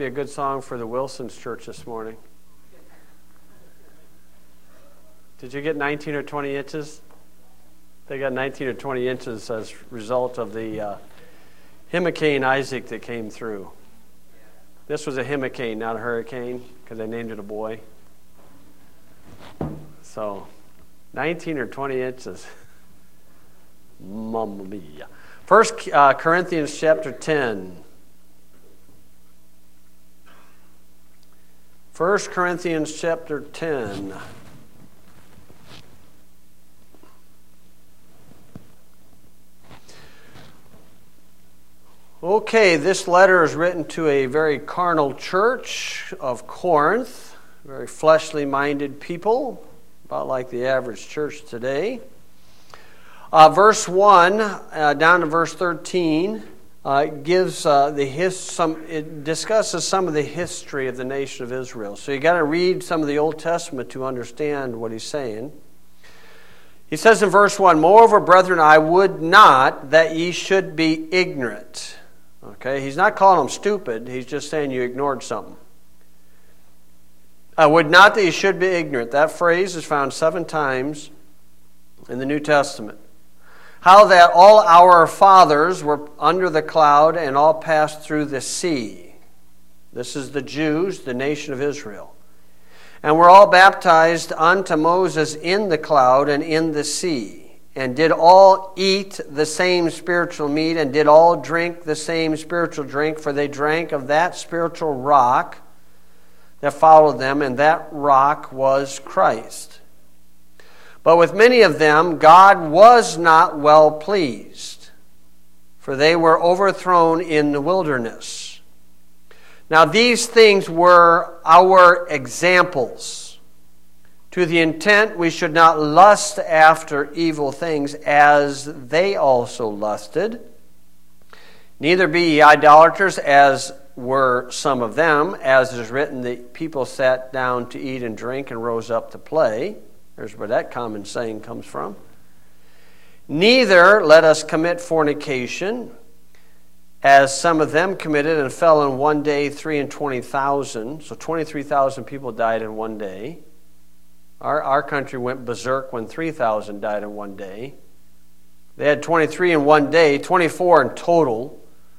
Be a good song for the Wilsons Church this morning. Did you get 19 or 20 inches? They got 19 or 20 inches as a result of the Hurricane Isaac that came through. This was a hurricane, not a hurricane, because they named it a boy. So, 19 or 20 inches. Mamma mia. 1 Corinthians chapter 10. 1 Corinthians chapter 10. Okay, this letter is written to a very carnal church of Corinth, very fleshly minded people, about like the average church today. Verse 1 down to verse 13 gives it discusses some of the history of the nation of Israel. So you got to read some of the Old Testament to understand what he's saying. He says in verse 1, "Moreover, brethren, I would not that ye should be ignorant." Okay, he's not calling them stupid. He's just saying you ignored something. "I would not that ye should be ignorant." That phrase is found 7 times in the New Testament. "How that all our fathers were under the cloud and all passed through the sea." This is the Jews, the nation of Israel. "And were all baptized unto Moses in the cloud and in the sea. And did all eat the same spiritual meat, and did all drink the same spiritual drink, for they drank of that spiritual rock that followed them, and that rock was Christ. But with many of them God was not well pleased, for they were overthrown in the wilderness. Now these things were our examples, to the intent we should not lust after evil things, as they also lusted. Neither be ye idolaters, as were some of them. As is written, the people sat down to eat and drink and rose up to play." There's where that common saying comes from. "Neither let us commit fornication, as some of them committed, and fell in one day 23,000. So 23,000 people died in one day. Our country went berserk when 3,000 died in one day. They had 23 in one day, 24 in total.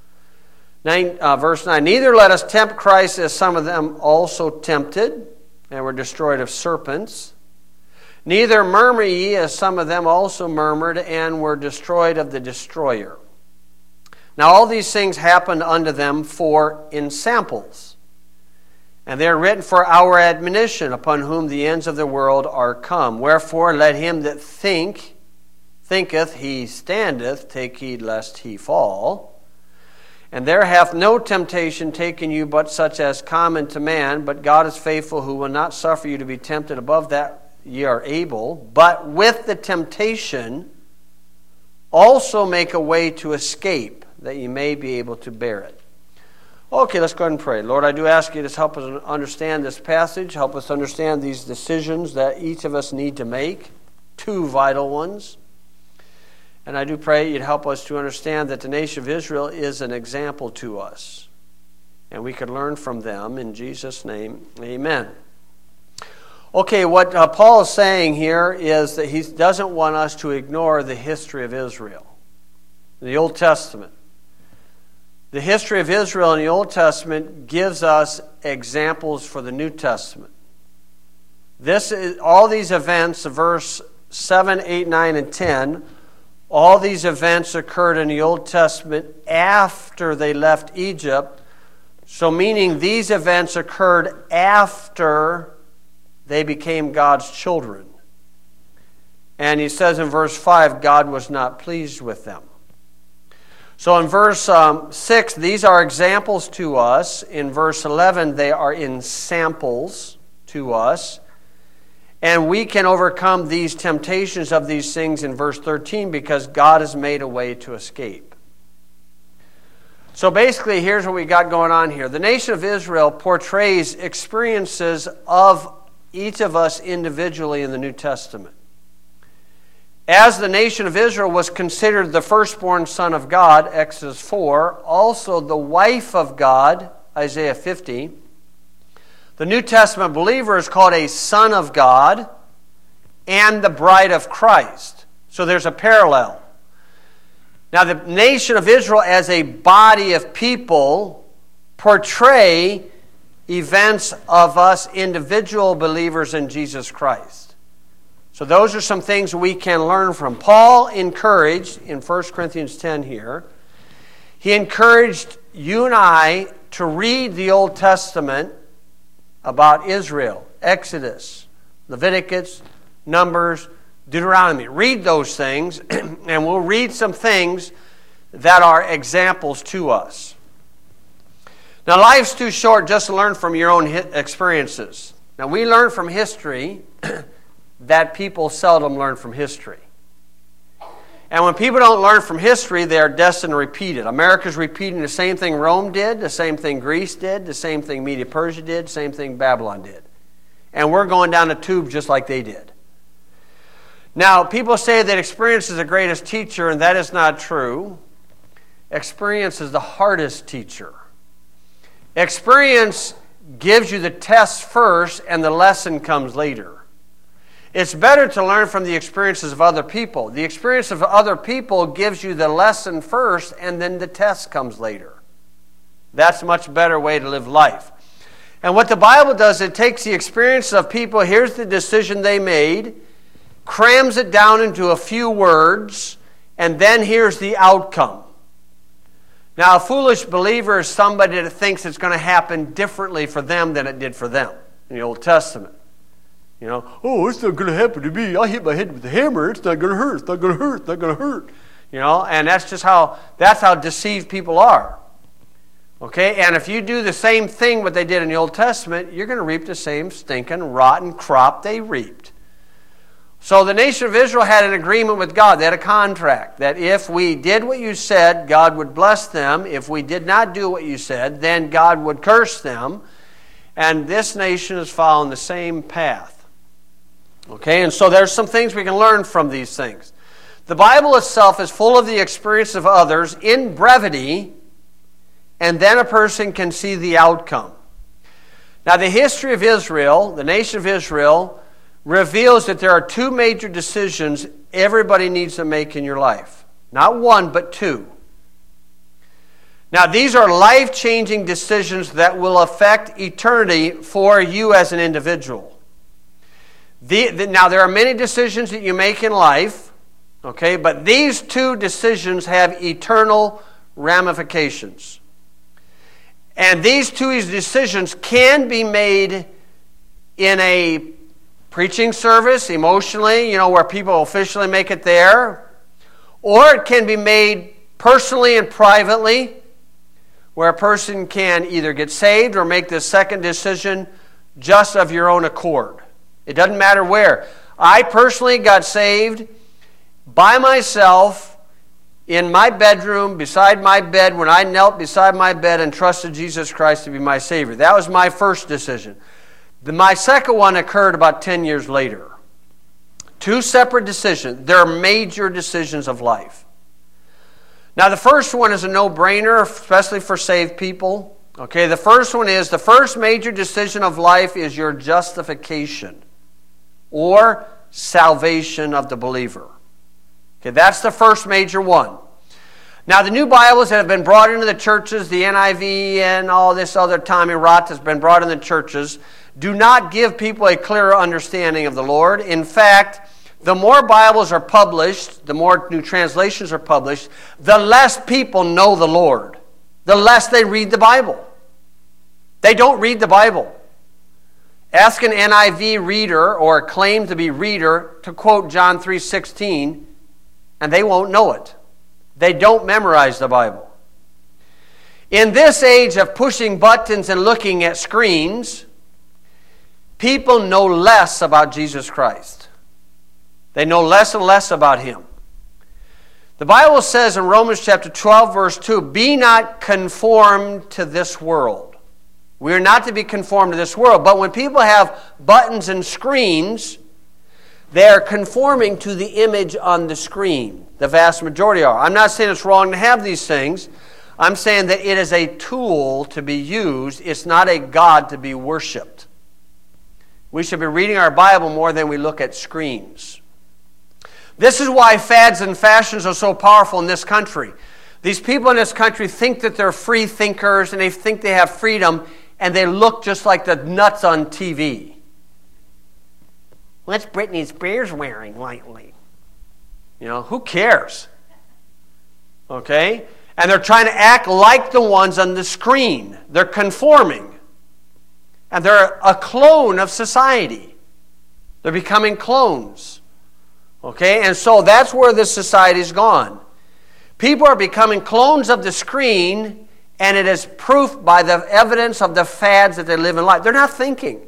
Verse 9, "Neither let us tempt Christ, as some of them also tempted, and were destroyed of serpents. Neither murmur ye, as some of them also murmured, and were destroyed of the destroyer. Now all these things happened unto them for ensamples. And they are written for our admonition, upon whom the ends of the world are come. Wherefore let him that thinketh he standeth take heed lest he fall. And there hath no temptation taken you but such as common to man. But God is faithful, who will not suffer you to be tempted above that ye are able. But with the temptation also make a way to escape, that ye may be able to bear it." Okay, let's go ahead and pray. Lord, I do ask you to help us understand this passage. Help us understand these decisions that each of us need to make. 2 vital ones. And I do pray you'd help us to understand that the nation of Israel is an example to us. And we could learn from them. In Jesus' name, amen. Okay, what Paul is saying here is that he doesn't want us to ignore the history of Israel. The Old Testament. The history of Israel in the Old Testament gives us examples for the New Testament. All these events, verse 7, 8, 9, and 10, all these events occurred in the Old Testament after they left Egypt. So meaning these events occurred after they became God's children. And he says in verse 5, God was not pleased with them. So in verse 6, these are examples to us. In verse 11, they are ensamples to us. And we can overcome these temptations of these things in verse 13 because God has made a way to escape. So basically, here's what we got going on here. The nation of Israel portrays experiences of each of us individually in the New Testament. As the nation of Israel was considered the firstborn son of God, Exodus 4, also the wife of God, Isaiah 50. The New Testament believer is called a son of God and the bride of Christ. So there's a parallel. Now the nation of Israel as a body of people portray events of us individual believers in Jesus Christ. So those are some things we can learn from. Paul encouraged, in 1 Corinthians 10 here, he encouraged you and I to read the Old Testament about Israel, Exodus, Leviticus, Numbers, Deuteronomy. Read those things, and we'll read some things that are examples to us. Now, life's too short just to learn from your own experiences. Now, we learn from history that people seldom learn from history. And when people don't learn from history, they are destined to repeat it. America's repeating the same thing Rome did, the same thing Greece did, the same thing Media-Persia did, the same thing Babylon did. And we're going down the tube just like they did. Now, people say that experience is the greatest teacher, and that is not true. Experience is the hardest teacher. Experience gives you the test first, and the lesson comes later. It's better to learn from the experiences of other people. The experience of other people gives you the lesson first, and then the test comes later. That's a much better way to live life. And what the Bible does, it takes the experience of people, here's the decision they made, crams it down into a few words, and then here's the outcome. Now, a foolish believer is somebody that thinks it's going to happen differently for them than it did for them in the Old Testament. You know, oh, it's not going to happen to me. I hit my head with a hammer. It's not going to hurt. It's not going to hurt. It's not going to hurt. You know, and that's how deceived people are. Okay, and if you do the same thing what they did in the Old Testament, you're going to reap the same stinking, rotten crop they reaped. So the nation of Israel had an agreement with God. They had a contract that if we did what you said, God would bless them. If we did not do what you said, then God would curse them. And this nation is following the same path. Okay, and so there's some things we can learn from these things. The Bible itself is full of the experience of others in brevity, and then a person can see the outcome. Now, the history of Israel, the nation of Israel, reveals that there are two major decisions everybody needs to make in your life. Not one, but two. Now, these are life-changing decisions that will affect eternity for you as an individual. Now, there are many decisions that you make in life, okay, but these two decisions have eternal ramifications. And these two decisions can be made in a preaching service, emotionally, you know, where people officially make it there, or it can be made personally and privately, where a person can either get saved or make the second decision just of your own accord. It doesn't matter where. I personally got saved by myself in my bedroom, beside my bed, when I knelt beside my bed and trusted Jesus Christ to be my Savior. That was my first decision. My second one occurred about 10 years later. Two separate decisions. They're major decisions of life. Now, the first one is a no-brainer, especially for saved people. Okay, the first major decision of life is your justification or salvation of the believer. Okay, that's the first major one. Now, the new Bibles that have been brought into the churches, the NIV and all this other Tommy Rot that's been brought in the churches, do not give people a clearer understanding of the Lord. In fact, the more Bibles are published, the more new translations are published, the less people know the Lord, the less they read the Bible. They don't read the Bible. Ask an NIV reader or a claim to be reader to quote John 3:16, and they won't know it. They don't memorize the Bible. In this age of pushing buttons and looking at screens, people know less about Jesus Christ. They know less and less about Him. The Bible says in Romans chapter 12, verse 2, be not conformed to this world. We are not to be conformed to this world. But when people have buttons and screens, they are conforming to the image on the screen. The vast majority are. I'm not saying it's wrong to have these things. I'm saying that it is a tool to be used. It's not a God to be worshipped. We should be reading our Bible more than we look at screens. This is why fads and fashions are so powerful in this country. These people in this country think that they're free thinkers and they think they have freedom, and they look just like the nuts on TV. What's Britney Spears wearing lately? You know, who cares? Okay? And they're trying to act like the ones on the screen. They're conforming. And they're a clone of society. They're becoming clones. Okay? And so that's where this society's gone. People are becoming clones of the screen, and it is proof by the evidence of the fads that they live in life. They're not thinking.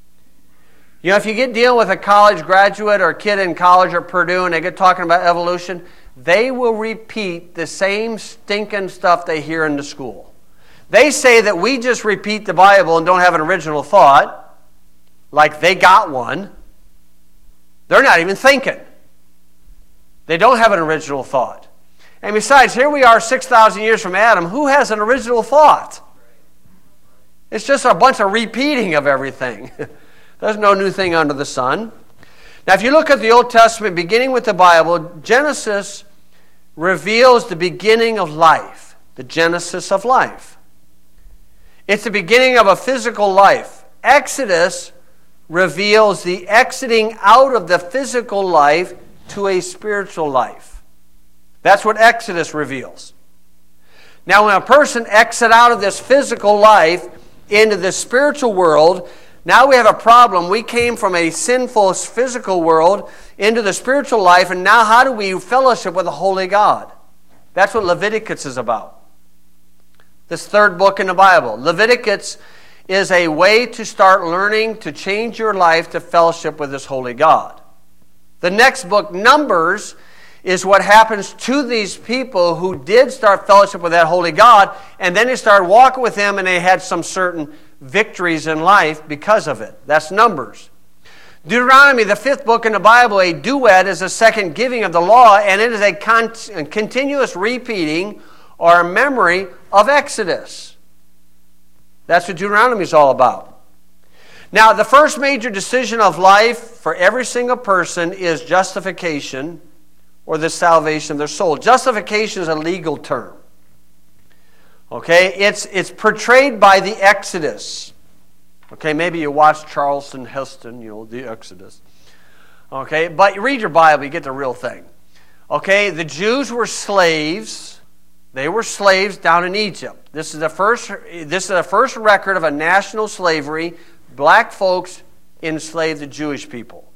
You know, if you get dealing with a college graduate or a kid in college or Purdue and they get talking about evolution, they will repeat the same stinking stuff they hear in the school. They say that we just repeat the Bible and don't have an original thought, like they got one. They're not even thinking. They don't have an original thought. And besides, here we are 6,000 years from Adam. Who has an original thought? It's just a bunch of repeating of everything. There's no new thing under the sun. Now, if you look at the Old Testament, beginning with the Bible, Genesis reveals the beginning of life, the genesis of life. It's the beginning of a physical life. Exodus reveals the exiting out of the physical life to a spiritual life. That's what Exodus reveals. Now, when a person exits out of this physical life into the spiritual world, now we have a problem. We came from a sinful physical world into the spiritual life, and now how do we fellowship with the Holy God? That's what Leviticus is about. This third book in the Bible. Leviticus is a way to start learning to change your life to fellowship with this Holy God. The next book, Numbers, is what happens to these people who did start fellowship with that Holy God, and then they started walking with Him, and they had some certain victories in life because of it. That's Numbers. Deuteronomy, the fifth book in the Bible, a duet, is a second giving of the law, and it is a continuous repeating or memory of Exodus. That's what Deuteronomy is all about. Now, the first major decision of life for every single person is justification or the salvation of their soul. Justification is a legal term. Okay, it's portrayed by the Exodus. Okay, maybe you watch Charlton Heston, the Exodus. Okay, but you read your Bible, you get the real thing. Okay, the Jews were slaves. They were slaves down in Egypt. This is the first record of a national slavery. Black folks enslaved the Jewish people.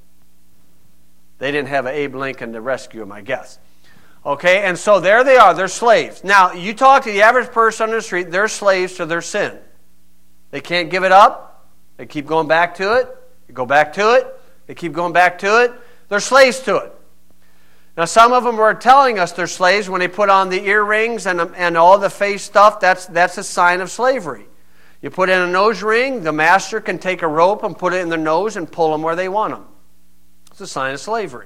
They didn't have Abe Lincoln to rescue them, I guess. Okay, and so there they are. They're slaves. Now, you talk to the average person on the street, they're slaves to their sin. They can't give it up. They keep going back to it. They go back to it. They keep going back to it. They're slaves to it. Now, some of them were telling us they're slaves when they put on the earrings and all the face stuff. That's a sign of slavery. You put in a nose ring, the master can take a rope and put it in their nose and pull them where they want them. It's a sign of slavery.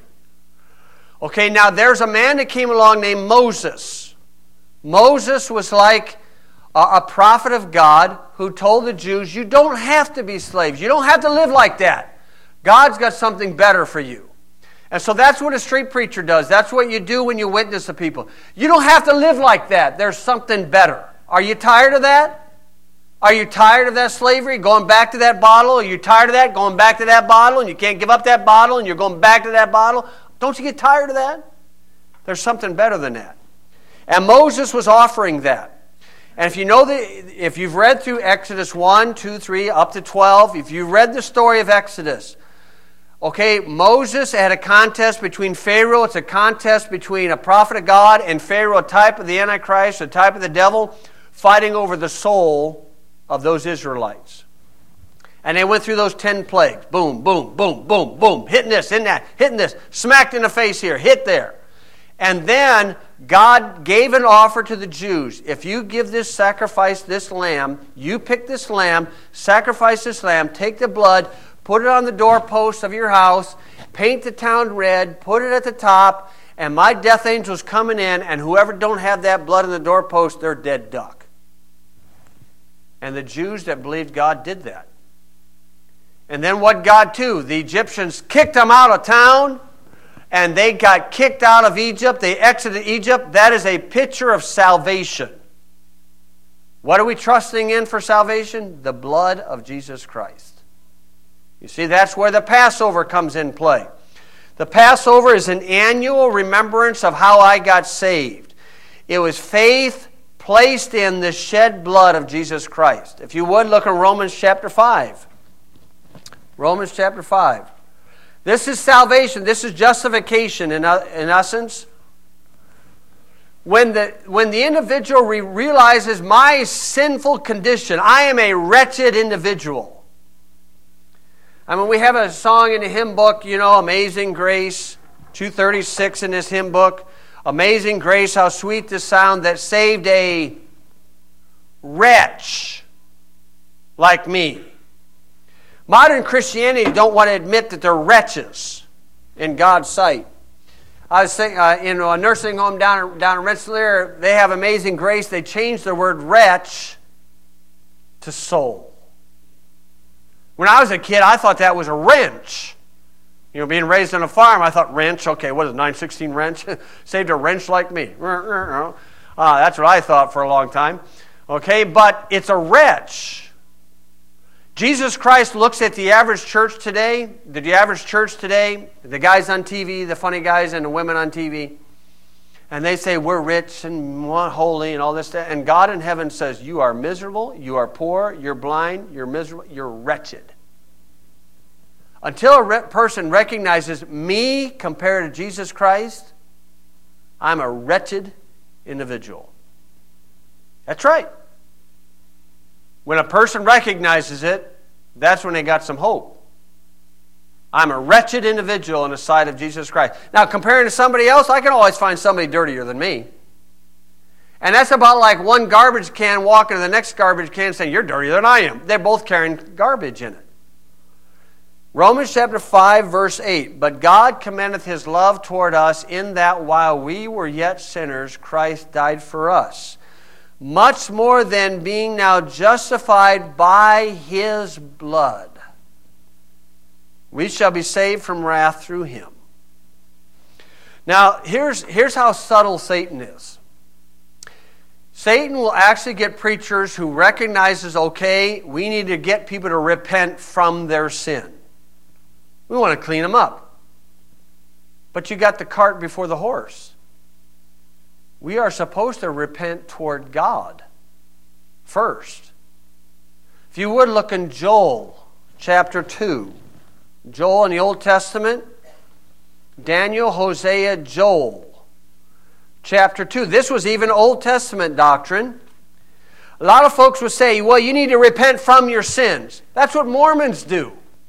Okay, now there's a man that came along named Moses. Moses was like a prophet of God who told the Jews, you don't have to be slaves. You don't have to live like that. God's got something better for you. And so that's what a street preacher does. That's what you do when you witness to people. You don't have to live like that. There's something better. Are you tired of that? Are you tired of that slavery, going back to that bottle? Are you tired of that, going back to that bottle, and you can't give up that bottle, and you're going back to that bottle? Don't you get tired of that? There's something better than that. And Moses was offering that. And if you've read through Exodus 1, 2, 3, up to 12, if you've read the story of Exodus, okay, Moses had a contest between Pharaoh. It's a contest between a prophet of God and Pharaoh, a type of the Antichrist, a type of the devil, fighting over the soul of those Israelites. And they went through those 10 plagues. Boom, boom, boom, boom, boom. Hitting this, hitting that, hitting this. Smacked in the face here, hit there. And then God gave an offer to the Jews. If you give this sacrifice, this lamb, you pick this lamb, sacrifice this lamb, take the blood, put it on the doorpost of your house, paint the town red, put it at the top, and my death angel's coming in, and whoever don't have that blood in the doorpost, they're dead duck. And the Jews that believed God did that. And then what God do? The Egyptians kicked them out of town, and they got kicked out of Egypt. They exited Egypt. That is a picture of salvation. What are we trusting in for salvation? The blood of Jesus Christ. You see, that's where the Passover comes in play. The Passover is an annual remembrance of how I got saved. It was faith placed in the shed blood of Jesus Christ. If you would, look at Romans chapter 5. Romans chapter 5. This is salvation. This is justification in essence. When the individual realizes my sinful condition, I am a wretched individual. I mean, we have a song in the hymn book, Amazing Grace, 236 in this hymn book. Amazing grace, how sweet the sound that saved a wretch like me. Modern Christianity don't want to admit that they're wretches in God's sight. I was thinking, in a nursing home down in Rensselaer, they have Amazing Grace. They changed the word wretch to soul. When I was a kid, I thought that was a wrench. Being raised on a farm, I thought wrench, okay, what is it, 916 wrench? Saved a wrench like me. That's what I thought for a long time. Okay, but it's a wretch. Jesus Christ looks at the average church today, the guys on TV, the funny guys and the women on TV, and they say we're rich and holy and all this stuff. And God in heaven says, you are miserable, you are poor, you're blind, you're miserable, you're wretched. Until a person recognizes me compared to Jesus Christ, I'm a wretched individual. That's right. When a person recognizes it, that's when they got some hope. I'm a wretched individual in the sight of Jesus Christ. Now, comparing to somebody else, I can always find somebody dirtier than me. And that's about like one garbage can walking to the next garbage can saying, you're dirtier than I am. They're both carrying garbage in it. Romans chapter 5, verse 8. But God commendeth his love toward us in that while we were yet sinners, Christ died for us. Much more than being now justified by his blood, we shall be saved from wrath through him. Now, here's how subtle Satan is. Satan will actually get preachers who recognizes, okay, we need to get people to repent from their sin. We want to clean them up. But you got the cart before the horse. We are supposed to repent toward God first. If you would, look in Joel chapter 2. Joel in the Old Testament, Daniel, Hosea, Joel chapter 2. This was even Old Testament doctrine. A lot of folks would say, well, you need to repent from your sins. That's what Mormons do.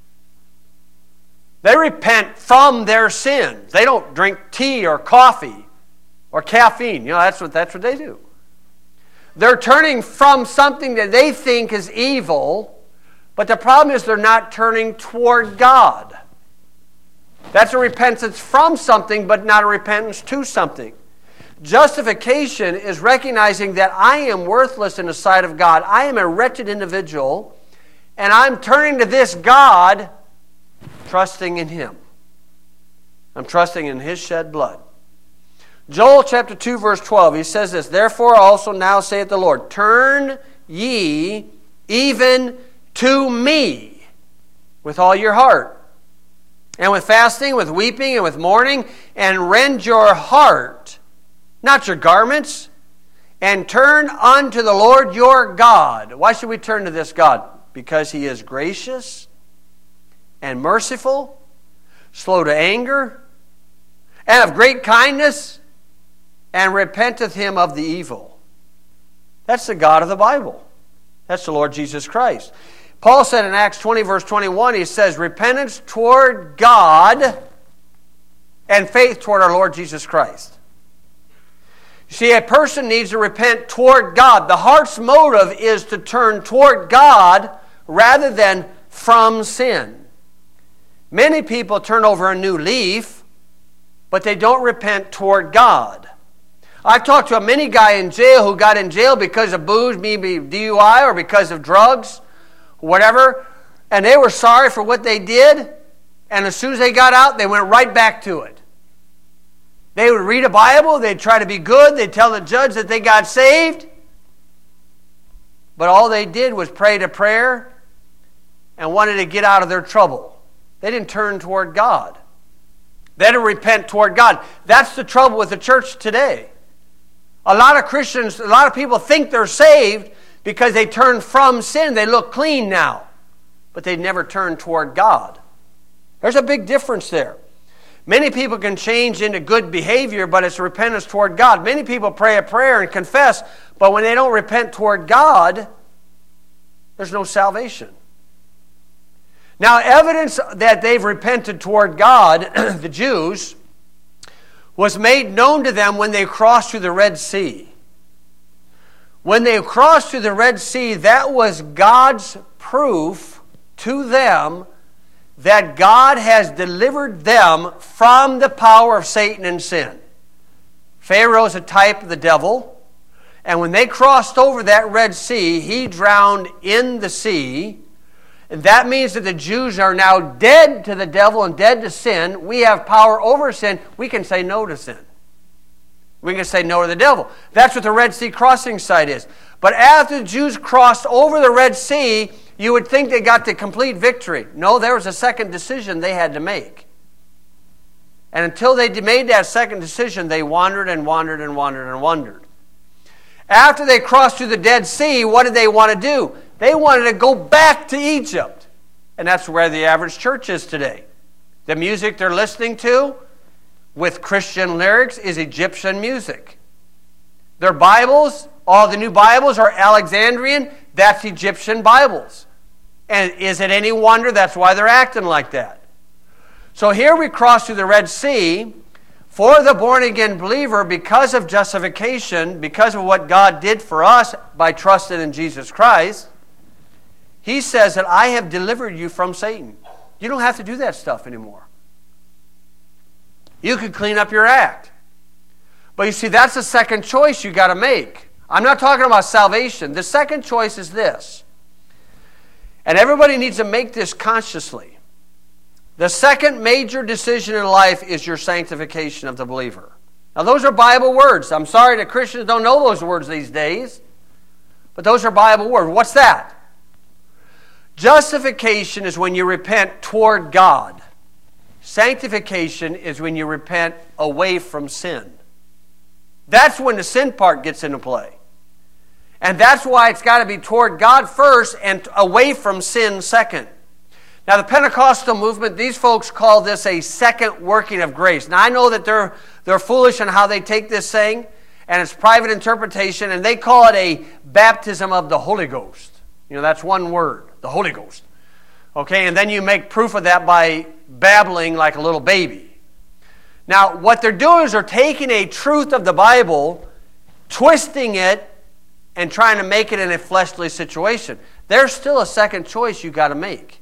They repent from their sins. They don't drink tea or coffee or caffeine. That's what they do. They're turning from something that they think is evil, but the problem is they're not turning toward God. That's a repentance from something, but not a repentance to something. Justification is recognizing that I am worthless in the sight of God. I am a wretched individual, and I'm turning to this God, trusting in him. I'm trusting in his shed blood. Joel chapter 2, verse 12, he says this, therefore also now saith the Lord, turn ye even to me with all your heart, and with fasting, with weeping, and with mourning, and rend your heart, not your garments, and turn unto the Lord your God. Why should we turn to this God? Because he is gracious and merciful, slow to anger, and of great kindness, and repenteth him of the evil. That's the God of the Bible. That's the Lord Jesus Christ. Paul said in Acts 20, verse 21, he says, repentance toward God and faith toward our Lord Jesus Christ. You see, a person needs to repent toward God. The heart's motive is to turn toward God rather than from sin. Many people turn over a new leaf, but they don't repent toward God. I've talked to a mini guy in jail who got in jail because of booze, maybe DUI, or because of drugs, whatever, and they were sorry for what they did, and as soon as they got out, they went right back to it. They would read a Bible, they'd try to be good, they'd tell the judge that they got saved, but all they did was pray a prayer and wanted to get out of their trouble. They didn't turn toward God. They didn't repent toward God. That's the trouble with the church today. A lot of Christians, a lot of people think they're saved because they turn from sin. They look clean now, but they never turn toward God. There's a big difference there. Many people can change into good behavior, but it's repentance toward God. Many people pray a prayer and confess, but when they don't repent toward God, there's no salvation. Now, evidence that they've repented toward God, the Jews, was made known to them when they crossed through the Red Sea. When they crossed through the Red Sea, that was God's proof to them that God has delivered them from the power of Satan and sin. Pharaoh is a type of the devil, and when they crossed over that Red Sea, he drowned in the sea. And that means that the Jews are now dead to the devil and dead to sin. We have power over sin. We can say no to sin. We can say no to the devil. That's what the Red Sea crossing site is. But after the Jews crossed over the Red Sea, you would think they got the complete victory. No, there was a second decision they had to make. And until they made that second decision, they wandered and wandered and wandered and wandered. After they crossed through the Dead Sea, what did they want to do? They wanted to go back to Egypt. And that's where the average church is today. The music they're listening to with Christian lyrics is Egyptian music. Their Bibles, all the new Bibles are Alexandrian. That's Egyptian Bibles. And is it any wonder that's why they're acting like that? So here we cross through the Red Sea. For the born-again believer, because of justification, because of what God did for us by trusting in Jesus Christ, He says that I have delivered you from Satan. You don't have to do that stuff anymore. You can clean up your act. But you see, that's the second choice you got to make. I'm not talking about salvation. The second choice is this. And everybody needs to make this consciously. The second major decision in life is your sanctification of the believer. Now, those are Bible words. I'm sorry that Christians don't know those words these days, but those are Bible words. What's that? Justification is when you repent toward God. Sanctification is when you repent away from sin. That's when the sin part gets into play. And that's why it's got to be toward God first and away from sin second. Now, the Pentecostal movement, these folks call this a second working of grace. Now, I know that they're foolish in how they take this saying, and it's private interpretation, and they call it a baptism of the Holy Ghost. You know, that's one word, the Holy Ghost. Okay, and then you make proof of that by babbling like a little baby. Now, what they're doing is they're taking a truth of the Bible, twisting it, and trying to make it in a fleshly situation. There's still a second choice you got to make.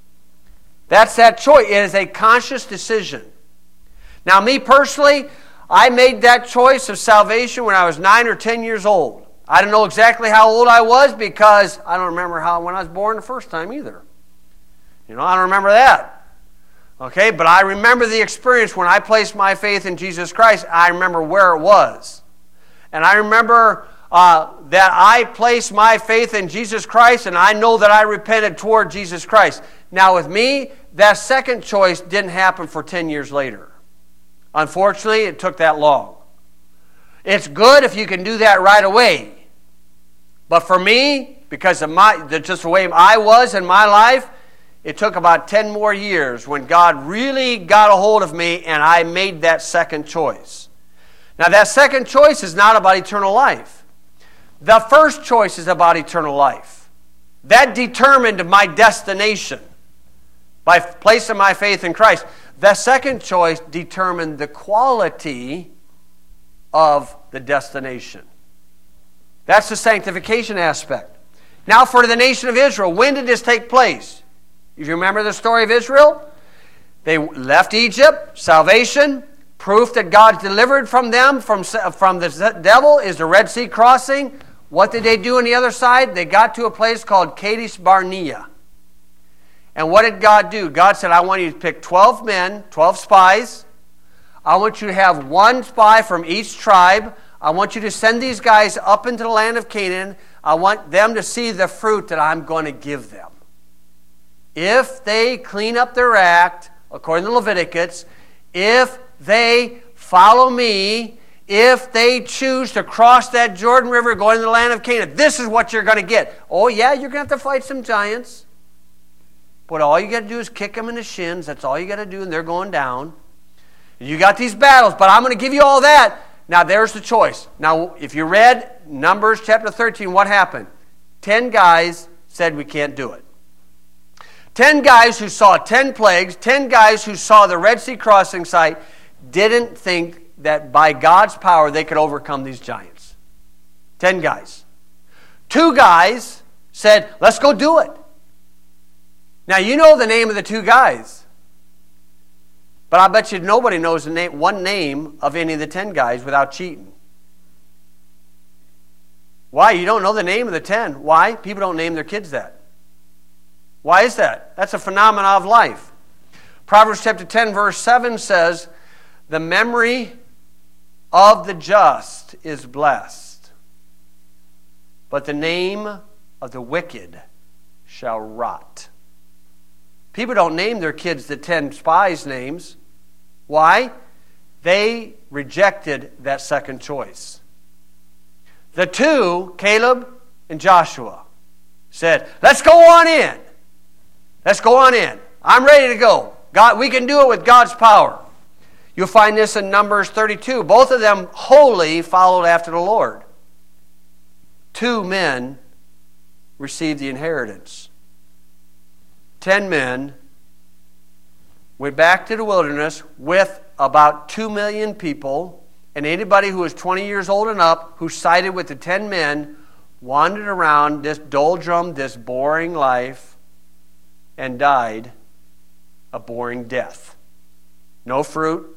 That's that choice. It is a conscious decision. Now, me personally, I made that choice of salvation when I was 9 or 10 years old. I don't know exactly how old I was because I don't remember when I was born the first time either. You know, I don't remember that. Okay, but I remember the experience when I placed my faith in Jesus Christ. I remember where it was. And I remember that I placed my faith in Jesus Christ, and I know that I repented toward Jesus Christ. Now, with me, that second choice didn't happen for 10 years later. Unfortunately, it took that long. It's good if you can do that right away. But for me, because of just the way I was in my life, it took about 10 more years when God really got a hold of me and I made that second choice. Now, that second choice is not about eternal life. The first choice is about eternal life. That determined my destination by placing my faith in Christ. The second choice determined the quality of the destination. That's the sanctification aspect. Now for the nation of Israel, when did this take place? If you remember the story of Israel, they left Egypt, salvation, Proof that God's delivered from them, from the devil, is the Red Sea crossing. What did they do on the other side? They got to a place called Kadesh Barnea. And what did God do? God said, I want you to pick 12 men, 12 spies. I want you to have one spy from each tribe. I want you to send these guys up into the land of Canaan. I want them to see the fruit that I'm going to give them. If they clean up their act, according to Leviticus, if they follow me, if they choose to cross that Jordan River going to the land of Canaan, this is what you're going to get. Oh yeah, you're going to have to fight some giants. But all you got to do is kick them in the shins. That's all you got to do, and they're going down. You got these battles, but I'm going to give you all that. Now, there's the choice. Now, if you read Numbers chapter 13, what happened? 10 guys said we can't do it. 10 guys who saw 10 plagues, 10 guys who saw the Red Sea crossing site, didn't think that by God's power they could overcome these giants. 10 guys. 2 guys said, let's go do it. Now, you know the name of the 2 guys. But I bet you nobody knows one name of any of the 10 guys without cheating. Why? You don't know the name of the 10. Why? People don't name their kids that. Why is that? That's a phenomenon of life. Proverbs chapter 10 verse 7 says, the memory of the just is blessed, but the name of the wicked shall rot. People don't name their kids the 10 spies' names. Why? They rejected that second choice. The 2, Caleb and Joshua, said, let's go on in. Let's go on in. I'm ready to go. God, we can do it with God's power. You'll find this in Numbers 32. Both of them wholly followed after the Lord. 2 men received the inheritance. 10 men went back to the wilderness with about 2 million people, and anybody who was 20 years old and up who sided with the 10 men wandered around this doldrum, this boring life, and died a boring death. No fruit,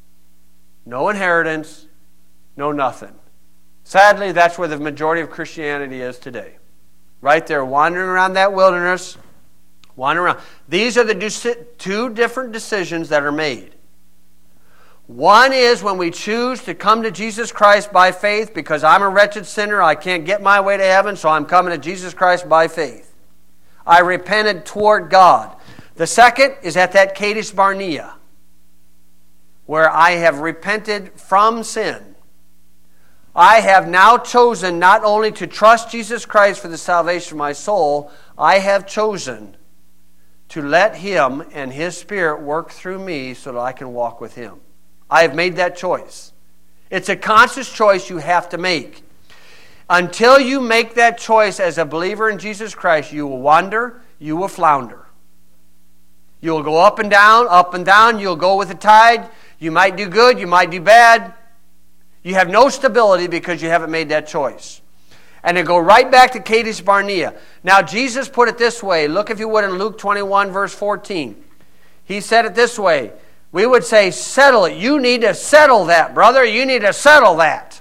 no inheritance, no nothing. Sadly, that's where the majority of Christianity is today. Right there, wandering around that wilderness, wandering around. These are the 2 different decisions that are made. One is when we choose to come to Jesus Christ by faith because I'm a wretched sinner, I can't get my way to heaven, so I'm coming to Jesus Christ by faith. I repented toward God. The second is at that Kadesh Barnea, where I have repented from sin. I have now chosen not only to trust Jesus Christ for the salvation of my soul, I have chosen to let Him and His Spirit work through me so that I can walk with Him. I have made that choice. It's a conscious choice you have to make. Until you make that choice as a believer in Jesus Christ, you will wander, you will flounder. You'll go up and down, you'll go with the tide. You might do good, you might do bad. You have no stability because you haven't made that choice. And then go right back to Kadesh Barnea. Now, Jesus put it this way. Look, if you would, in Luke 21, verse 14. He said it this way. We would say, settle it. You need to settle that, brother. You need to settle that.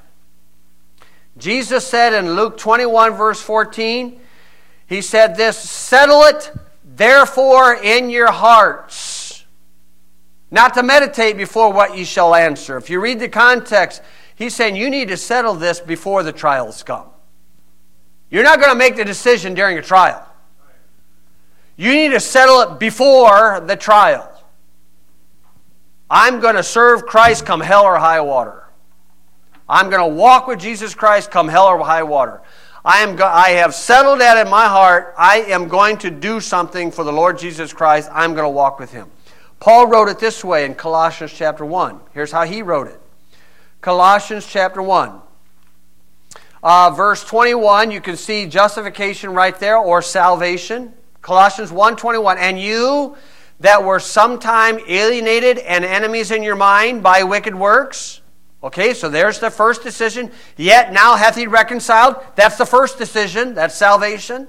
Jesus said in Luke 21, verse 14, He said this, settle it, therefore, in your hearts, not to meditate before what ye shall answer. If you read the context, He's saying you need to settle this before the trials come. You're not going to make the decision during a trial. You need to settle it before the trial. I'm going to serve Christ come hell or high water. I'm going to walk with Jesus Christ come hell or high water. I have settled that in my heart. I am going to do something for the Lord Jesus Christ. I'm going to walk with Him. Paul wrote it this way in Colossians chapter 1. Here's how he wrote it. Colossians chapter 1. Verse 21, you can see justification right there, or salvation. Colossians 1:21. And you that were sometime alienated and enemies in your mind by wicked works. Okay, so there's the first decision. Yet now hath He reconciled. That's the first decision. That's salvation.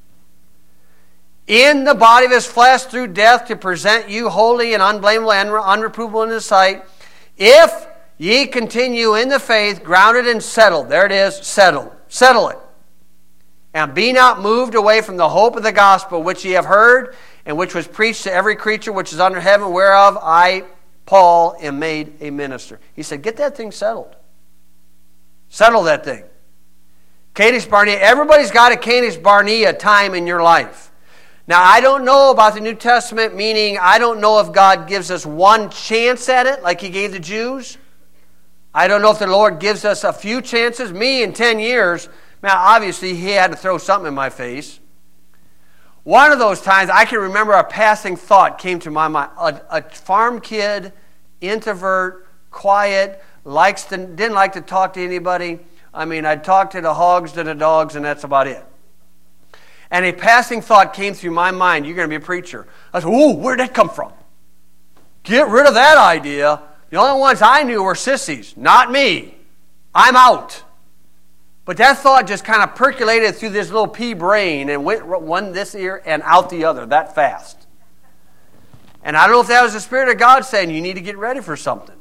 In the body of His flesh through death to present you holy and unblameable and unreprovable in His sight. If ye continue in the faith, grounded and settled. There it is, settled. Settle it. And be not moved away from the hope of the gospel which ye have heard, and which was preached to every creature which is under heaven, whereof I, Paul, am made a minister. He said, get that thing settled. Settle that thing. Kadesh Barnea. Everybody's got a Kadesh Barnea time in your life. Now, I don't know about the New Testament, meaning I don't know if God gives us one chance at it, like He gave the Jews. I don't know if the Lord gives us a few chances. Me, in 10 years, now obviously He had to throw something in my face. One of those times, I can remember a passing thought came to my mind. A farm kid, introvert, quiet, didn't like to talk to anybody. I mean, I'd talk to the hogs, to the dogs, and that's about it. And a passing thought came through my mind, you're going to be a preacher. I said, ooh, where'd that come from? Get rid of that idea. The only ones I knew were sissies, not me. I'm out. But that thought just kind of percolated through this little pea brain and went one this ear and out the other that fast. And I don't know if that was the Spirit of God saying you need to get ready for something.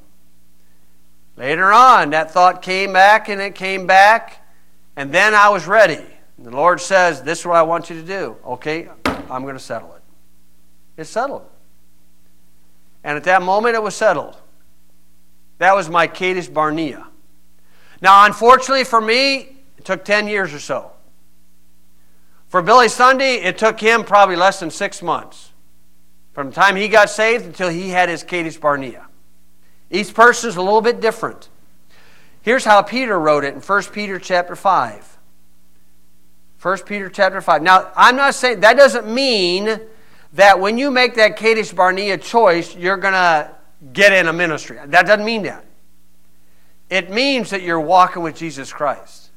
Later on, that thought came back and it came back, and then I was ready. And the Lord says, this is what I want you to do. Okay, I'm going to settle it. It's settled. And at that moment, it was settled. That was my Kadesh Barnea. Now, unfortunately for me, it took 10 years or so. For Billy Sunday, it took him probably less than 6 months. From the time he got saved until he had his Kadesh Barnea. Each person is a little bit different. Here's how Peter wrote it in 1 Peter chapter 5. 1 Peter chapter 5. Now, I'm not saying, that doesn't mean that when you make that Kadesh Barnea choice, you're going to get in a ministry. That doesn't mean that. It means that you're walking with Jesus Christ.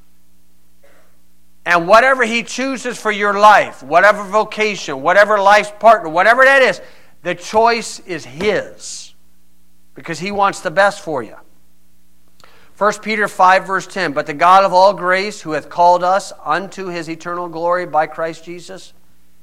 And whatever He chooses for your life, whatever vocation, whatever life's partner, whatever that is, the choice is His. Because He wants the best for you. 1 Peter 5 verse 10, but the God of all grace, who hath called us unto His eternal glory by Christ Jesus,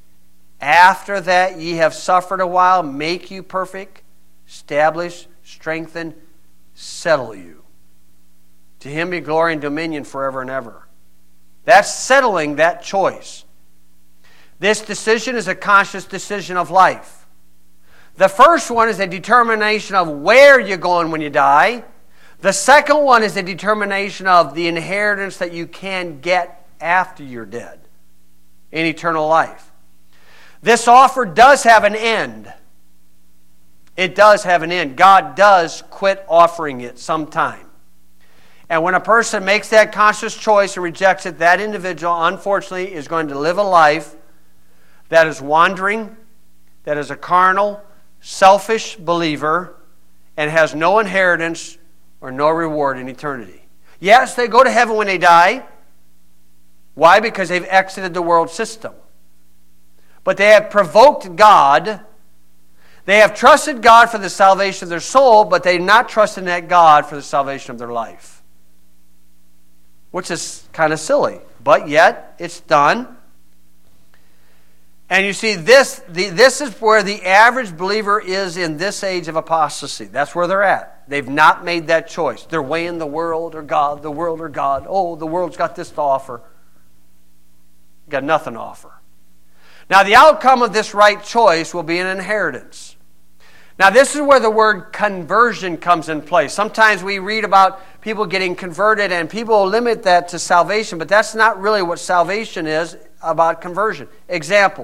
after that ye have suffered a while, make you perfect, establish, strengthen, settle you. To Him be glory and dominion forever and ever. That's settling that choice. This decision is a conscious decision of life. The first one is a determination of where you're going when you die. The second one is a determination of the inheritance that you can get after you're dead in eternal life. This offer does have an end. It does have an end. God does quit offering it sometime. And when a person makes that conscious choice and rejects it, that individual, unfortunately, is going to live a life that is wandering, that is a carnal, selfish believer, and has no inheritance or no reward in eternity. Yes, they go to heaven when they die. Why? Because they've exited the world system. But they have provoked God. They have trusted God for the salvation of their soul, but they've not trusted that God for the salvation of their life. Which is kind of silly. But yet, it's done. And you see, this is where the average believer is in this age of apostasy. That's where they're at. They've not made that choice. They're weighing the world or God, the world or God. Oh, the world's got this to offer. Got nothing to offer. Now, the outcome of this right choice will be an inheritance. Now, this is where the word conversion comes in place. Sometimes we read about people getting converted and people limit that to salvation, but that's not really what salvation is about conversion. Example,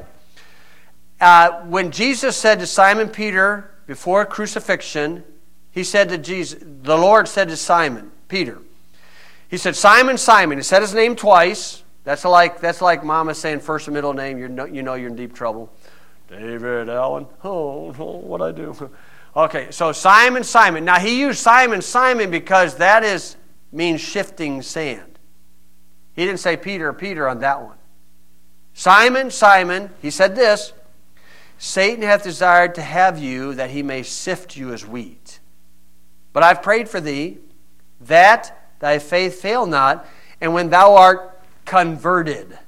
when Jesus said to Simon Peter before crucifixion, He said to Jesus, the Lord said to Simon, Peter, He said, Simon, Simon. He said his name twice. That's like Mama saying first and middle name. You know you're in deep trouble. David Allen. Oh, what'd I do? Okay, so Simon, Simon. Now he used Simon, Simon because that means shifting sand. He didn't say Peter, Peter on that one. Simon, Simon, he said this, Satan hath desired to have you that he may sift you as wheat. But I've prayed for thee that thy faith fail not, and when thou art converted,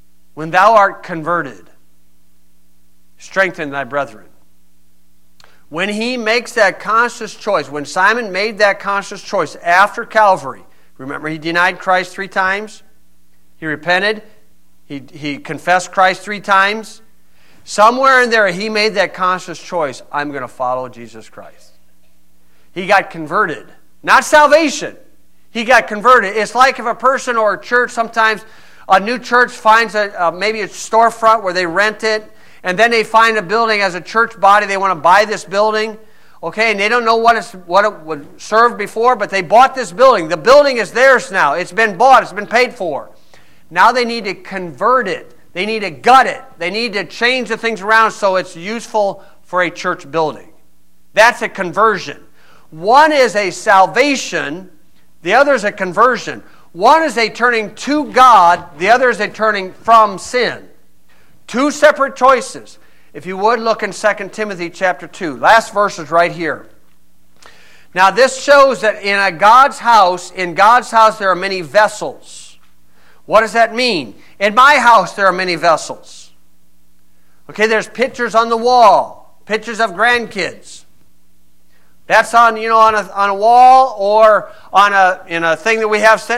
strengthen thy brethren. When he makes that conscious choice, when Simon made that conscious choice after Calvary, remember he denied Christ 3 times? He repented. He confessed Christ 3 times. Somewhere in there he made that conscious choice, I'm going to follow Jesus Christ. He got converted. Not salvation. He got converted. It's like if a person or a church, sometimes a new church finds maybe a storefront where they rent it, and then they find a building as a church body. They want to buy this building, okay, and they don't know what it would serve before, but they bought this building. The building is theirs now. It's been bought. It's been paid for. Now they need to convert it. They need to gut it. They need to change the things around so it's useful for a church building. That's a conversion. One is a salvation. The other is a conversion. One is a turning to God. The other is a turning from sin. 2 separate choices. If you would, look in 2 Timothy chapter 2. Last verse is right here. Now this shows that in God's house there are many vessels. What does that mean? In my house there are many vessels. Okay, there's pictures on the wall. Pictures of grandkids. That's on a wall or in a thing that we have sitting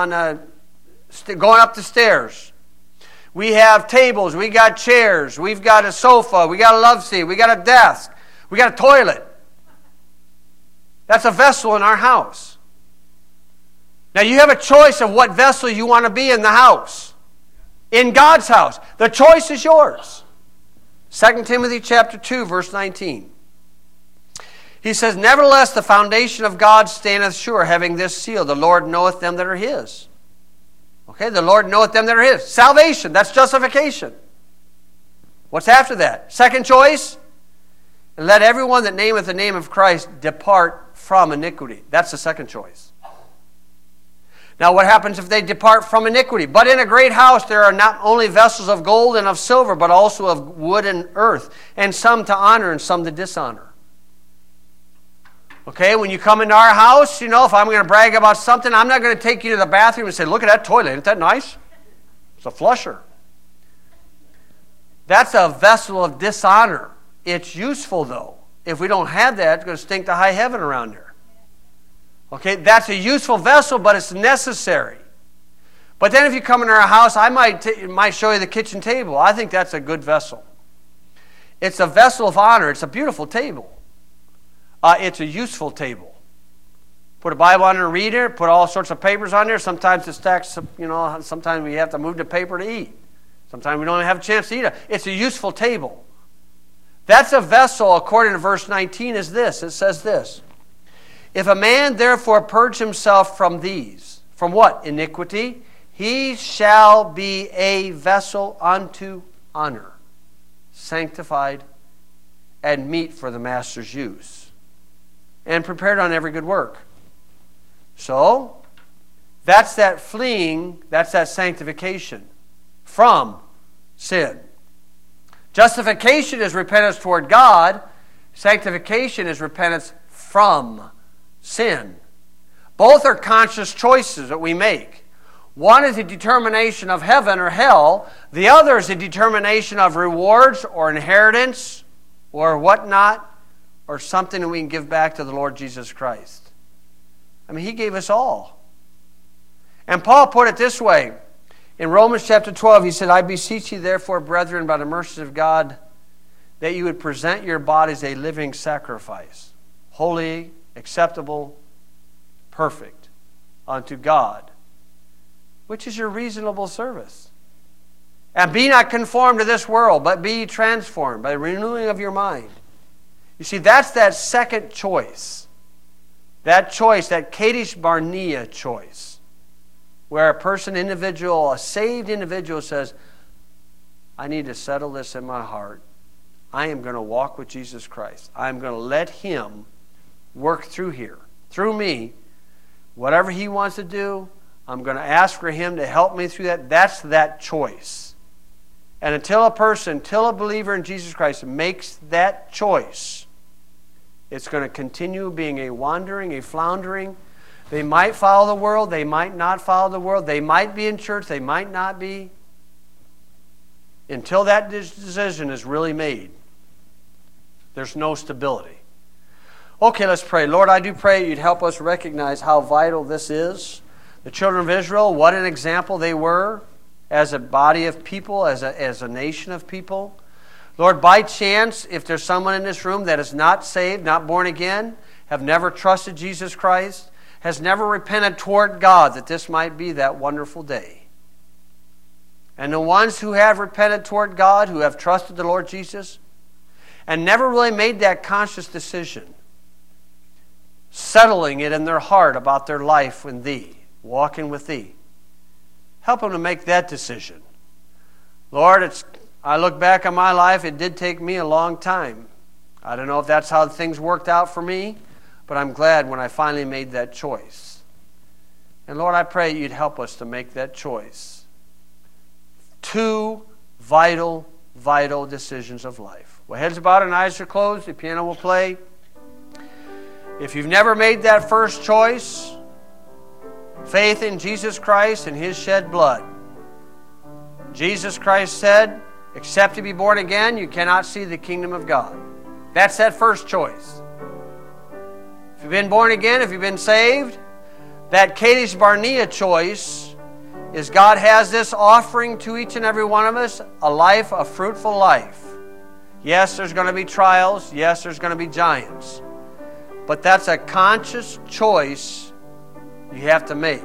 going up the stairs. We have tables, we got chairs, we've got a sofa, we got a love seat, we got a desk, we got a toilet. That's a vessel in our house. Now you have a choice of what vessel you want to be in the house. In God's house. The choice is yours. 2 Timothy chapter 2, verse 19. He says, nevertheless, the foundation of God standeth sure, having this seal, the Lord knoweth them that are his. Okay, the Lord knoweth them that are his. Salvation, that's justification. What's after that? Second choice, and let everyone that nameth the name of Christ depart from iniquity. That's the second choice. Now what happens if they depart from iniquity? But in a great house there are not only vessels of gold and of silver, but also of wood and earth, and some to honor and some to dishonor. Okay, when you come into our house, if I'm going to brag about something, I'm not going to take you to the bathroom and say, look at that toilet, isn't that nice? It's a flusher. That's a vessel of dishonor. It's useful, though. If we don't have that, it's going to stink to high heaven around here. Okay, that's a useful vessel, but it's necessary. But then if you come into our house, I might show you the kitchen table. I think that's a good vessel. It's a vessel of honor. It's a beautiful table. It's a useful table. Put a Bible on there and read it. Put all sorts of papers on there. Sometimes it stacks, sometimes we have to move the paper to eat. Sometimes we don't have a chance to eat it. It's a useful table. That's a vessel, according to verse 19, is this. It says this. If a man therefore purge himself from these, from what? Iniquity, he shall be a vessel unto honor, sanctified, and meet for the master's use, and prepared on every good work. So, that's that fleeing, that's that sanctification from sin. Justification is repentance toward God. Sanctification is repentance from sin. Both are conscious choices that we make. One is a determination of heaven or hell. The other is a determination of rewards or inheritance or whatnot, or something that we can give back to the Lord Jesus Christ. I mean, He gave us all. And Paul put it this way. In Romans chapter 12, he said, I beseech you therefore, brethren, by the mercies of God, that you would present your bodies a living sacrifice, holy, acceptable, perfect, unto God, which is your reasonable service. And be not conformed to this world, but be transformed by the renewing of your mind. You see, that's that second choice. That choice, that Kadesh Barnea choice, where a saved individual says, I need to settle this in my heart. I am going to walk with Jesus Christ. I'm going to let Him work through me. Whatever He wants to do, I'm going to ask for Him to help me through that. That's that choice. And until a believer in Jesus Christ makes that choice, it's going to continue being a wandering, a floundering. They might follow the world. They might not follow the world. They might be in church. They might not be. Until that decision is really made, there's no stability. Okay, let's pray. Lord, I do pray you'd help us recognize how vital this is. The children of Israel, what an example they were as a body of people, as a nation of people. Lord, by chance, if there's someone in this room that is not saved, not born again, have never trusted Jesus Christ, has never repented toward God, that this might be that wonderful day. And the ones who have repented toward God, who have trusted the Lord Jesus, and never really made that conscious decision, settling it in their heart about their life with Thee, walking with Thee. Help them to make that decision. Lord, I look back on my life, it did take me a long time. I don't know if that's how things worked out for me, but I'm glad when I finally made that choice. And Lord, I pray you'd help us to make that choice. 2 vital, vital decisions of life. Well, heads are bowed and eyes are closed. The piano will play. If you've never made that first choice, faith in Jesus Christ and His shed blood. Jesus Christ said, except to be born again, you cannot see the kingdom of God. That's that first choice. If you've been born again, if you've been saved, that Kadesh Barnea choice is God has this offering to each and every one of us, a life, a fruitful life. Yes, there's going to be trials. Yes, there's going to be giants. But that's a conscious choice you have to make.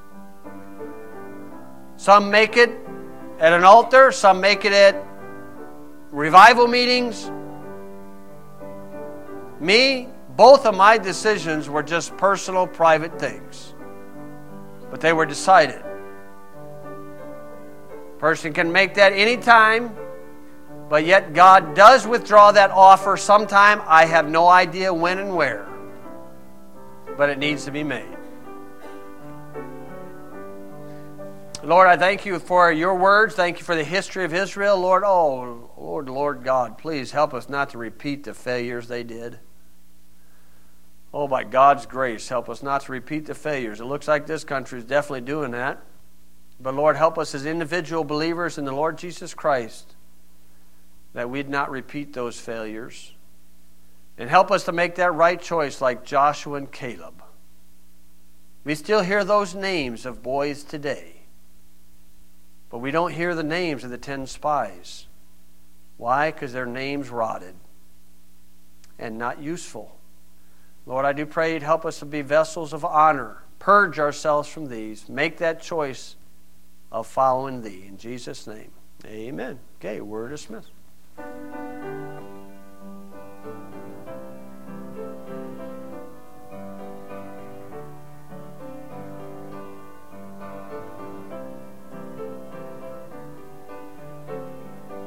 Some make it at an altar. Some make it at revival meetings. Me, both of my decisions were just personal, private things. But they were decided. A person can make that any time, but yet God does withdraw that offer sometime. I have no idea when and where. But it needs to be made. Lord, I thank you for your words. Thank you for the history of Israel. Lord, oh, Lord God, please help us not to repeat the failures they did. Oh, by God's grace, help us not to repeat the failures. It looks like this country is definitely doing that. But Lord, help us as individual believers in the Lord Jesus Christ that we'd not repeat those failures. And help us to make that right choice like Joshua and Caleb. We still hear those names of boys today. But we don't hear the names of the 10 spies. Why? Because their names rotted and not useful. Lord, I do pray you'd help us to be vessels of honor. Purge ourselves from these. Make that choice of following Thee. In Jesus' name, amen. Okay, we're dismissed.